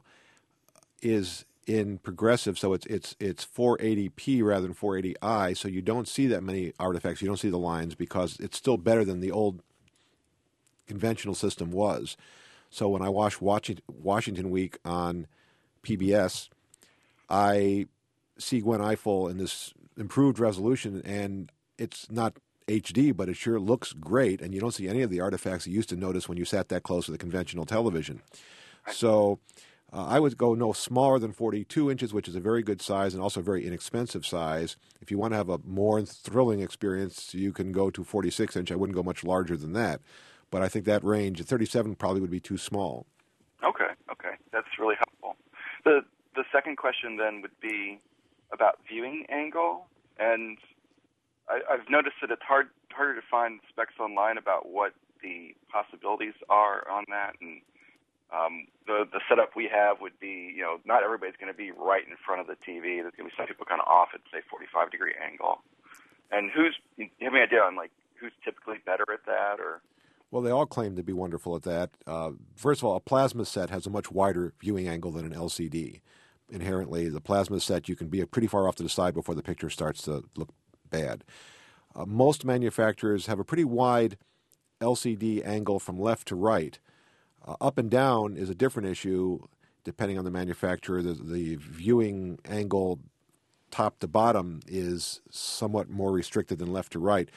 is in progressive, so it's it's it's four eighty p rather than four eighty i, so you don't see that many artifacts. You don't see the lines because it's still better than the old conventional system was. So when I watch Washington Week on P B S, I see Gwen Ifill in this improved resolution, and it's not H D, but it sure looks great, and you don't see any of the artifacts you used to notice when you sat that close to the conventional television. So uh, I would go no smaller than forty-two inches, which is a very good size and also a very inexpensive size. If you want to have a more thrilling experience, you can go to forty-six inch. I wouldn't go much larger than that, but I think that range, thirty-seven probably would be too small. Okay, okay. That's really helpful. The the second question then would be about viewing angle, and I, I've noticed that it's hard harder to find specs online about what the possibilities are on that, and Um, the the setup we have would be, you know, not everybody's going to be right in front of the T V. There's going to be some people kind of off at, say, forty-five degree angle. And who's, you have any idea on, like, who's typically better at that? Or Well, they all claim to be wonderful at that. Uh, first of all, a plasma set has a much wider viewing angle than an L C D. Inherently, the plasma set, you can be pretty far off to the side before the picture starts to look bad. Uh, most manufacturers have a pretty wide L C D angle from left to right. Uh, up and down is a different issue depending on the manufacturer. The, the viewing angle top to bottom is somewhat more restricted than left to right.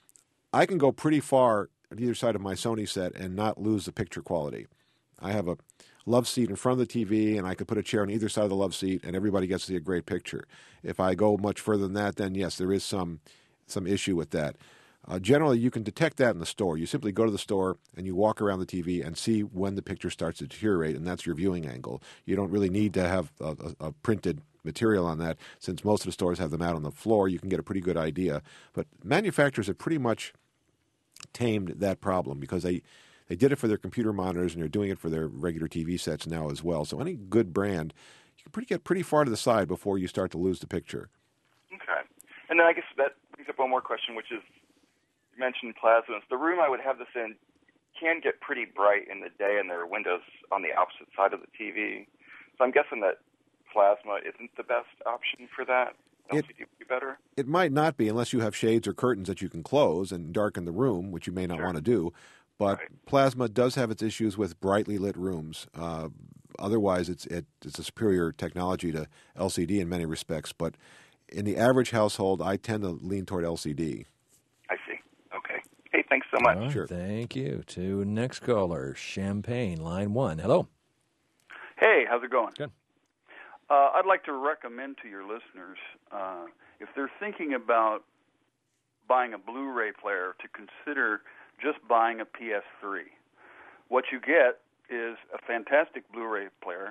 I can go pretty far at either side of my Sony set and not lose the picture quality. I have a love seat in front of the T V, and I could put a chair on either side of the love seat, and everybody gets to see a great picture. If I go much further than that, then yes, there is some some issue with that. Uh, generally, you can detect that in the store. You simply go to the store and you walk around the T V and see when the picture starts to deteriorate, and that's your viewing angle. You don't really need to have a, a, a printed material on that. Since most of the stores have them out on the floor, you can get a pretty good idea. But manufacturers have pretty much tamed that problem because they, they did it for their computer monitors and they're doing it for their regular T V sets now as well. So any good brand, you can pretty, get pretty far to the side before you start to lose the picture. Okay. And then I guess that brings up one more question, which is, you mentioned plasmas. The room I would have this in can get pretty bright in the day, and there are windows on the opposite side of the T V. So I'm guessing that plasma isn't the best option for that. L C D would be better. It might not be unless you have shades or curtains that you can close and darken the room, which you may not Sure. want to do. But right. Plasma does have its issues with brightly lit rooms. Uh, otherwise, it's it, it's a superior technology to L C D in many respects. But in the average household, I tend to lean toward L C D. I see. Okay. Hey, thanks so much. Right, sure. Thank you. To next caller, Champagne, line one. Hello. Hey, how's it going? Good. Uh, I'd like to recommend to your listeners, uh, if they're thinking about buying a Blu-ray player, to consider just buying a P S three. What you get is a fantastic Blu-ray player,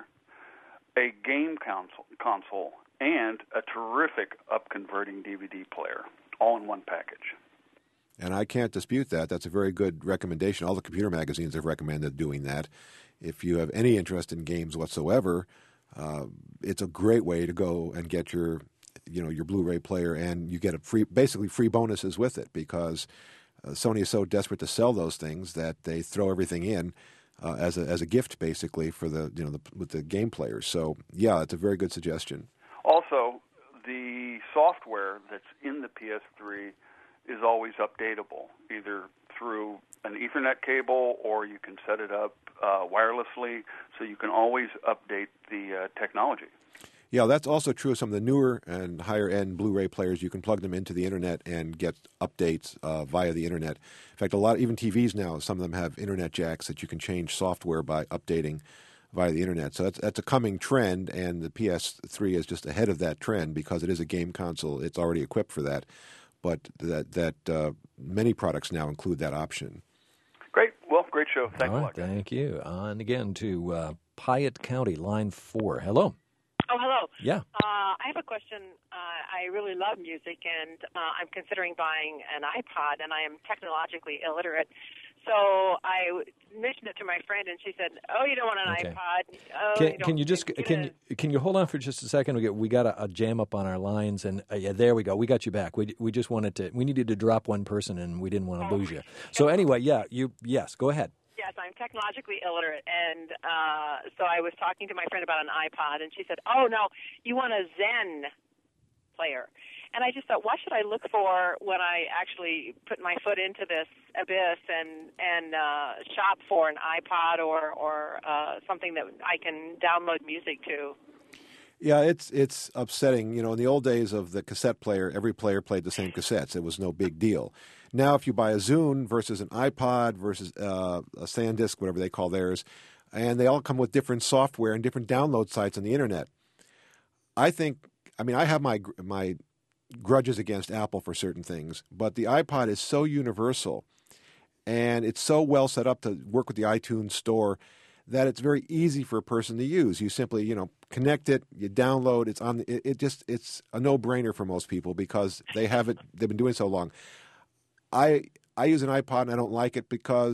a game console, console and a terrific up-converting D V D player, all in one package. And I can't dispute that. That's a very good recommendation. All the computer magazines have recommended doing that. If you have any interest in games whatsoever, uh, it's a great way to go and get your, you know, your Blu-ray player, and you get a free, basically free bonuses with it because uh, Sony is so desperate to sell those things that they throw everything in uh, as a as a gift, basically for the you know the, with the game players. So yeah, it's a very good suggestion. Also, the software that's in the P S three is always updatable, either through an Ethernet cable or you can set it up uh, wirelessly, so you can always update the uh, technology. Yeah, that's also true of some of the newer and higher-end Blu-ray players. You can plug them into the Internet and get updates uh, via the Internet. In fact, a lot, even T Vs now, some of them have Internet jacks that you can change software by updating via the Internet. So that's, that's a coming trend, and the P S three is just ahead of that trend because it is a game console. It's already equipped for that. But that that uh, many products now include that option. Great. Well, great show. Thanks All a right, lot. Thank you. Uh, and again to uh, Piatt County, line four. Hello. Oh, hello. Yeah. Uh, I have a question. Uh, I really love music, and uh, I'm considering buying an iPod, and I am technologically illiterate. So I mentioned it to my friend, and she said, "Oh, you don't want an Okay. iPod? Oh, Can, you don't can you just get can it." you, can you hold on for just a second? We get we got a, a jam up on our lines, and uh, yeah, there we go. We got you back. We we just wanted to we needed to drop one person, and we didn't want to lose you. So anyway, yeah, you yes, go ahead. Yes, I'm technologically illiterate, and uh, so I was talking to my friend about an iPod, and she said, "Oh no, you want a Zen player." And I just thought, what should I look for when I actually put my foot into this abyss and and uh, shop for an iPod or or uh, something that I can download music to? Yeah, it's it's upsetting. You know, in the old days of the cassette player, every player played the same cassettes. It was no big deal. Now, if you buy a Zune versus an iPod versus uh, a SanDisk, whatever they call theirs, and they all come with different software and different download sites on the Internet. I think, I mean, I have my my grudges against Apple for certain things, but the iPod is so universal, and it's so well set up to work with the iTunes store that it's very easy for a person to use. You simply, you know, connect it, you download, it's on. It, it just it's a no-brainer for most people because they have it. They've been doing it so long. I I use an iPod and I don't like it because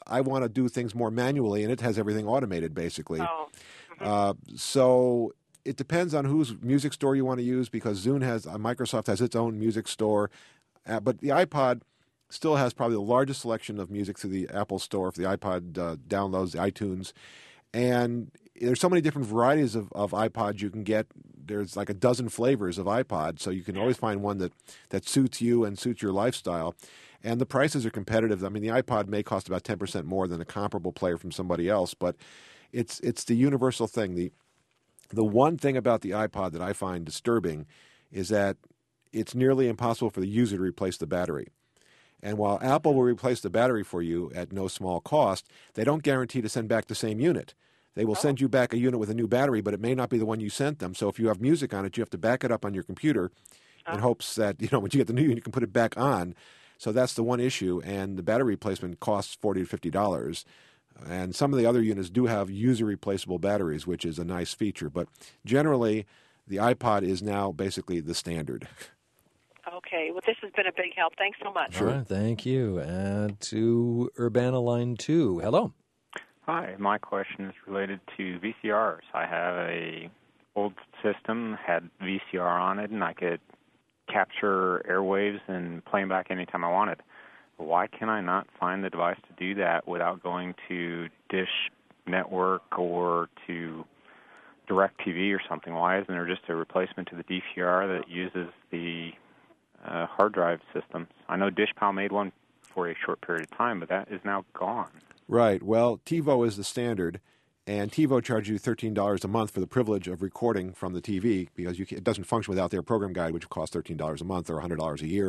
I want to do things more manually, and it has everything automated, basically. Oh. Uh, so it depends on whose music store you want to use, because Zune has, uh, Microsoft has its own music store. Uh, but the iPod still has probably the largest selection of music through the Apple Store for the iPod uh, downloads, the iTunes. And there's so many different varieties of, of iPods you can get. There's like a dozen flavors of iPod, so you can always find one that, that suits you and suits your lifestyle. And the prices are competitive. I mean, the iPod may cost about ten percent more than a comparable player from somebody else, but it's it's the universal thing. The the one thing about the iPod that I find disturbing is that it's nearly impossible for the user to replace the battery. And while Apple will replace the battery for you at no small cost, they don't guarantee to send back the same unit. They will send you back a unit with a new battery, but it may not be the one you sent them. So if you have music on it, you have to back it up on your computer in hopes that, you know, when you get the new unit, you can put it back on. So that's the one issue, and the battery replacement costs forty to fifty dollars. And some of the other units do have user-replaceable batteries, which is a nice feature. But generally, the iPod is now basically the standard. Okay. Well, this has been a big help. Thanks so much. All right, thank you. And to Urbana Line two. Hello. Hi, my question is related to V C Rs. I have a old system, had V C R on it, and I could capture airwaves and play them back anytime I wanted. Why can I not find the device to do that without going to Dish Network or to DirecTV or something? Why isn't there just a replacement to the D V R that uses the uh, hard drive systems? I know DishPal made one for a short period of time, but that is now gone. Right. Well, TiVo is the standard, and TiVo charges you thirteen dollars a month for the privilege of recording from the T V, because you can, it doesn't function without their program guide, which costs thirteen dollars a month or one hundred dollars a year.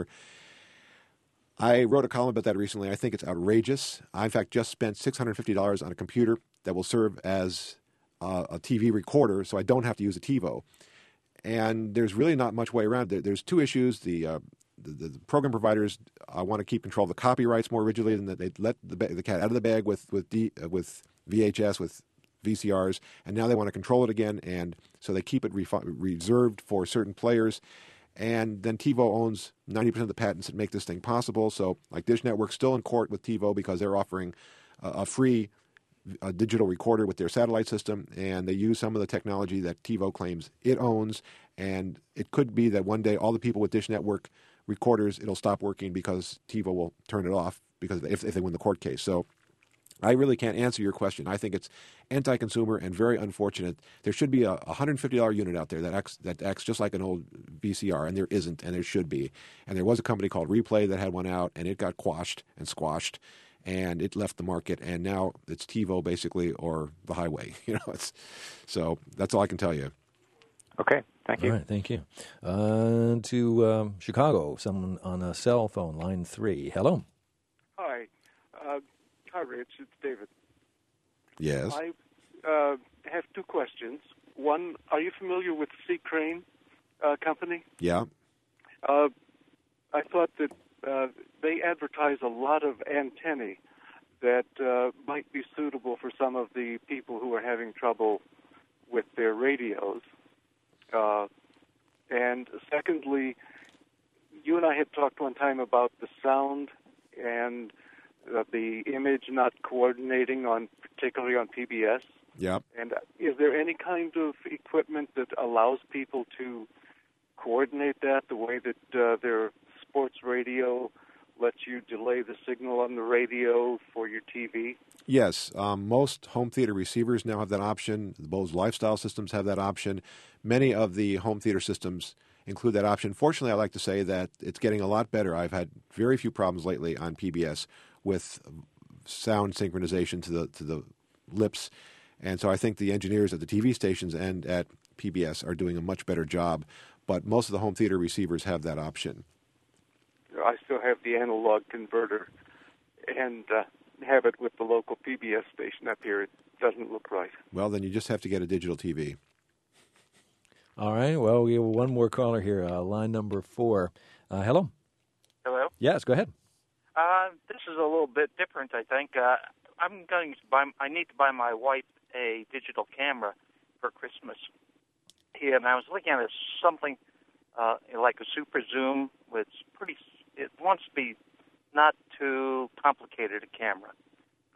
I wrote a column about that recently. I think it's outrageous. I, in fact, just spent six hundred fifty dollars on a computer that will serve as uh, a T V recorder, so I don't have to use a TiVo. And there's really not much way around it. There's two issues. The uh, The, the program providers uh, want to keep control of the copyrights more rigidly than that. They let the, the cat out of the bag with with, D, uh, with V H S, with V C Rs, and now they want to control it again, and so they keep it refi- reserved for certain players. And then TiVo owns ninety percent of the patents that make this thing possible. So, like Dish Network's still in court with TiVo because they're offering a, a free a digital recorder with their satellite system, and they use some of the technology that TiVo claims it owns. And it could be that one day all the people with Dish Network recorders, it'll stop working because TiVo will turn it off because if, if they win the court case. So I really can't answer your question. I think it's anti-consumer and very unfortunate. There should be a one hundred fifty dollars unit out there that acts, that acts just like an old V C R, and there isn't, and there should be. And there was a company called Replay that had one out, and it got quashed and squashed, and it left the market, and now it's TiVo basically, or the highway. You know, it's so that's all I can tell you. Okay, thank you. All right, thank you. Uh, to um, Chicago, someone on a cell phone, line three. Hello. Hi. Uh, hi, Rich. It's David. Yes. I uh, have two questions. One, are you familiar with C. Crane uh, Company? Yeah. Uh, I thought that uh, they advertise a lot of antennae that uh, might be suitable for some of the people who are having trouble with their radios. Uh, and secondly, you and I had talked one time about the sound and uh, the image not coordinating on, particularly on P B S. Yeah. And is there any kind of equipment that allows people to coordinate that the way that uh, their sports radio lets you delay the signal on the radio for your T V? Yes, um, most home theater receivers now have that option. The Bose Lifestyle systems have that option. Many of the home theater systems include that option. Fortunately, I like to say that it's getting a lot better. I've had very few problems lately on P B S with sound synchronization to the to the lips, and so I think the engineers at the T V stations and at P B S are doing a much better job. But most of the home theater receivers have that option. I still have the analog converter and uh, have it with the local P B S station up here. It doesn't look right. Well, then you just have to get a digital T V. All right. Well, we have one more caller here, uh, line number four. Uh, hello. Hello. Yes, go ahead. Uh, this is a little bit different, I think. Uh, I'm going to buy. I need to buy my wife a digital camera for Christmas. And I was looking at something uh, like a Super Zoom. It's pretty. It wants to be not too complicated a camera,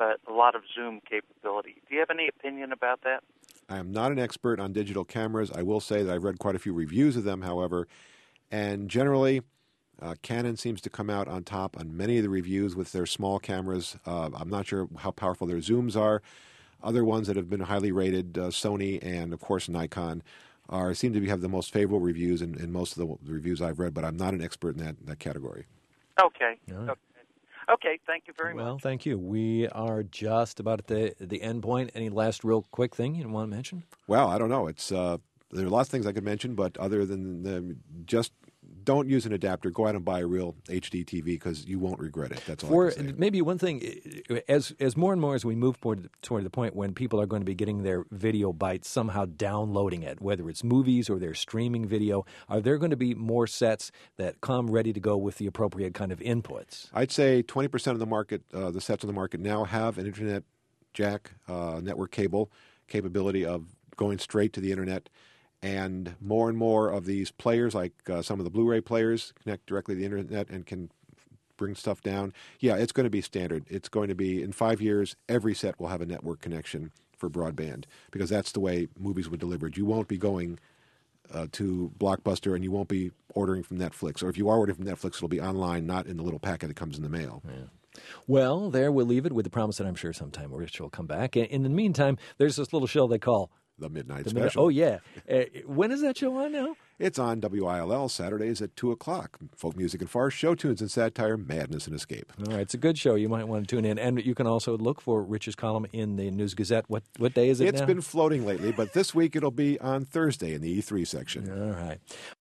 but a lot of zoom capability. Do you have any opinion about that? I am not an expert on digital cameras. I will say that I've read quite a few reviews of them, however, and generally, uh, Canon seems to come out on top on many of the reviews with their small cameras. Uh, I'm not sure how powerful their zooms are. Other ones that have been highly rated, uh, Sony and, of course, Nikon, are seem to be, have the most favorable reviews in, in most of the, the reviews I've read, but I'm not an expert in that, that category. Okay. All right. Okay. Okay, thank you very much. Well, thank you. We are just about at the the end point. Any last real quick thing you want to mention? Well, I don't know. It's uh, there are lots of things I could mention, but other than the, just don't use an adapter. Go out and buy a real H D T V because you won't regret it. That's all For I can say. maybe one thing, as as more and more as we move toward, toward the point when people are going to be getting their video bites, somehow downloading it, whether it's movies or they're streaming video, are there going to be more sets that come ready to go with the appropriate kind of inputs? I'd say twenty percent of the market, uh, the sets on the market now have an internet jack, uh, network cable capability of going straight to the internet. And more and more of these players, like uh, some of the Blu-ray players, connect directly to the internet and can bring stuff down. Yeah, it's going to be standard. It's going to be, in five years, every set will have a network connection for broadband because that's the way movies were delivered. You won't be going uh, to Blockbuster and you won't be ordering from Netflix. Or if you are ordering from Netflix, it'll be online, not in the little packet that comes in the mail. Yeah. Well, there we'll leave it with the promise that I'm sure sometime Rich will come back. And in the meantime, there's this little show they call The Midnight the Special. Midnight, oh, yeah. Uh, when is that show on now? It's on W I L L Saturdays at two o'clock. Folk music and farce, show tunes and satire, madness and escape. All right, it's a good show. You might want to tune in. And you can also look for Rich's column in the News Gazette. What what day is it It's now? been floating lately, but this week it'll be on Thursday in the E three section. All right.